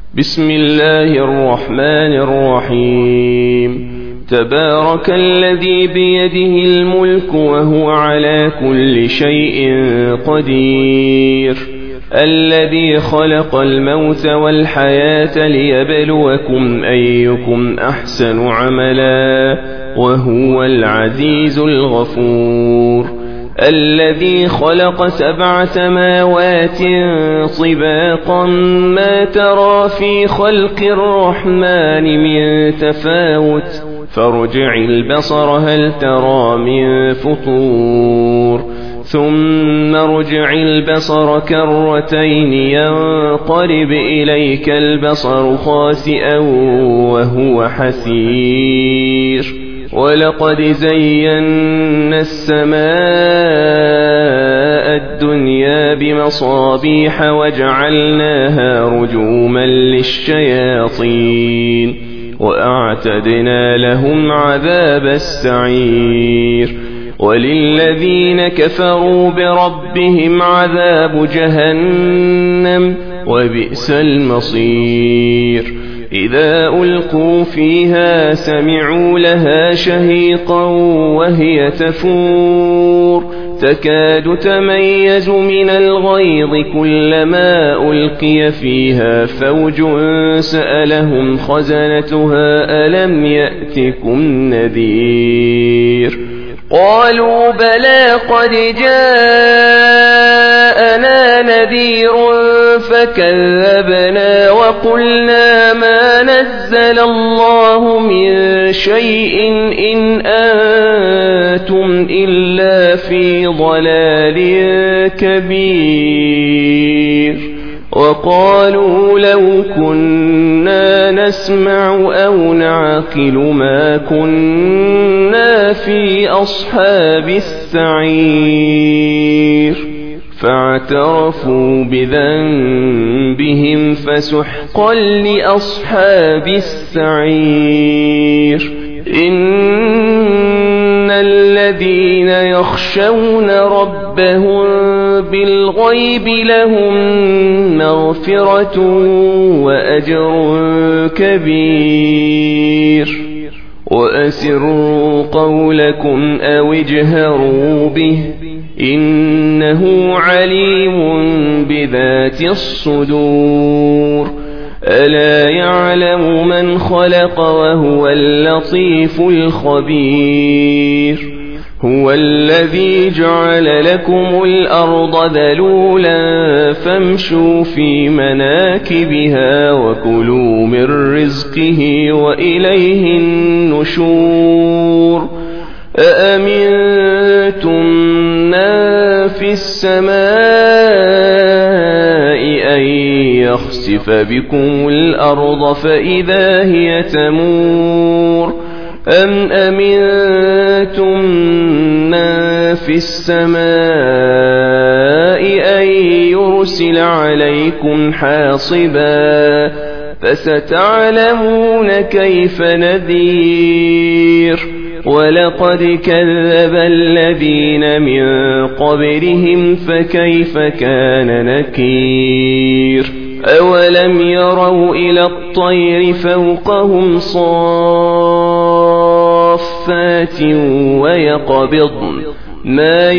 بسم الله الرحمن الرحيم. تبارك الذي بيده الملك وهو على كل شيء قدير، الذي خلق الموت والحياة ليبلوكم أيكم أحسن عملا وهو العزيز الغفور. الذي خلق 7 سماوات طباقا ما ترى في خلق الرحمن من تفاوت، فارجع البصر هل ترى من فطور، ثم ارجع البصر كرتين ينقلب إليك البصر خاسئا وهو حسير. ولقد زينا السماء الدنيا بمصابيح وجعلناها رجوما للشياطين وأعتدنا لهم عذاب السعير. وللذين كفروا بربهم عذاب جهنم وبئس المصير. إذا ألقوا فيها سمعوا لها شهيقا وهي تفور، تكاد تميز من الغيظ كلما ألقي فيها فوج سألهم خزنتها ألم يأتكم نذير؟ قالوا بلى قد جاءنا نذير فكذبنا وقلنا ما نزل الله من شيء إن أنتم إلا في ضلال كبير. وقالوا لو كنا نسمع أو نعقل ما كنا في أصحاب السعير. فاعترفوا بذنبهم فسحقا لأصحاب السعير. إن الذين يخشون ربهم بالغيب لهم مغفرة وأجر كبير. وأسروا قولكم أو اجهروا به إنه عليم بذات الصدور. ألا يعلم من خلق وهو اللطيف الخبير. هو الذي جعل لكم الأرض ذلولا فامشوا في مناكبها وكلوا من رزقه وإليه النشور. أأمنتم من في السماء أن يخسف بكم الأرض فإذا هي تمور، أم أمنتم من في السماء أن يرسل عليكم حاصبا فستعلمون كيف نذير. ولقد كذب الذين من قبلهم فكيف كان نكير. أولم يروا إلى الطير فوقهم صافات ويقبضن ما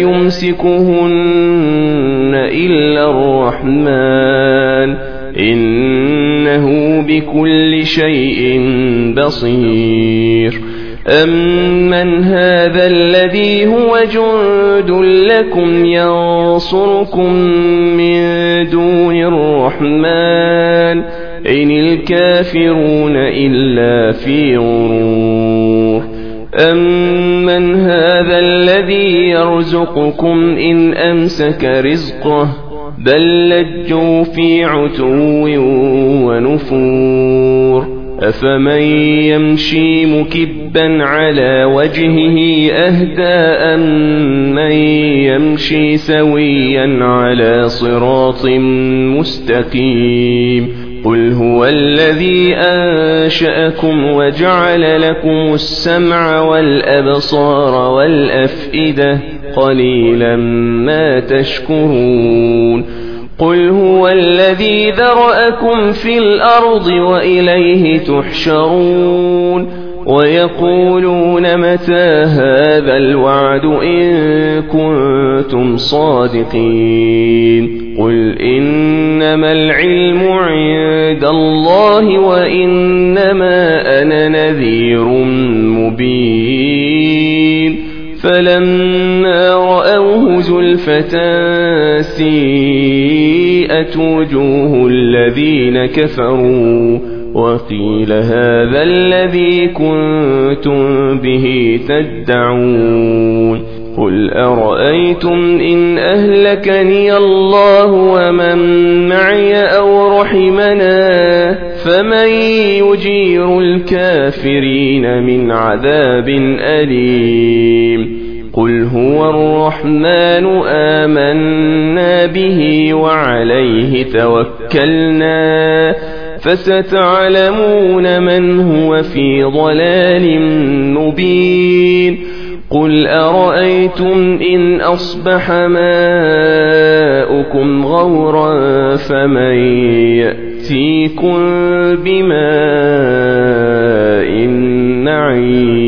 يمسكهن إلا الرحمن إنه بكل شيء بصير. أمن هذا الذي هو جند لكم ينصركم من دون الرحمن إن الكافرون إلا في غرور. أمن هذا الذي يرزقكم إن أمسك رزقه بل لجوا في عتو ونفور. أفمن يمشي مكبا على وجهه أهدى أمن يمشي سويا على صراط مستقيم. قل هو الذي أنشأكم وجعل لكم السمع والأبصار والأفئدة قليلا ما تشكرون. قل هو الذي ذرأكم في الأرض وإليه تحشرون ويقولون متى هذا الوعد إن كنتم صادقين قل إنما العلم عند الله وإنما أنا نذير مبين فلما رأوه زلفة سيئت وجوه الذين كفروا وقيل هذا الذي كنتم به تدعون قل أرأيتم إن أهلكني الله ومن معي أو رحمنا فمن يجير الكافرين من عذاب أليم قل هو الرحمن آمنا به وعليه توكلنا فستعلمون من هو في ضلال مبين قل أرأيتم إن أصبح ماؤكم غورا فمن يأتيكم بماء معين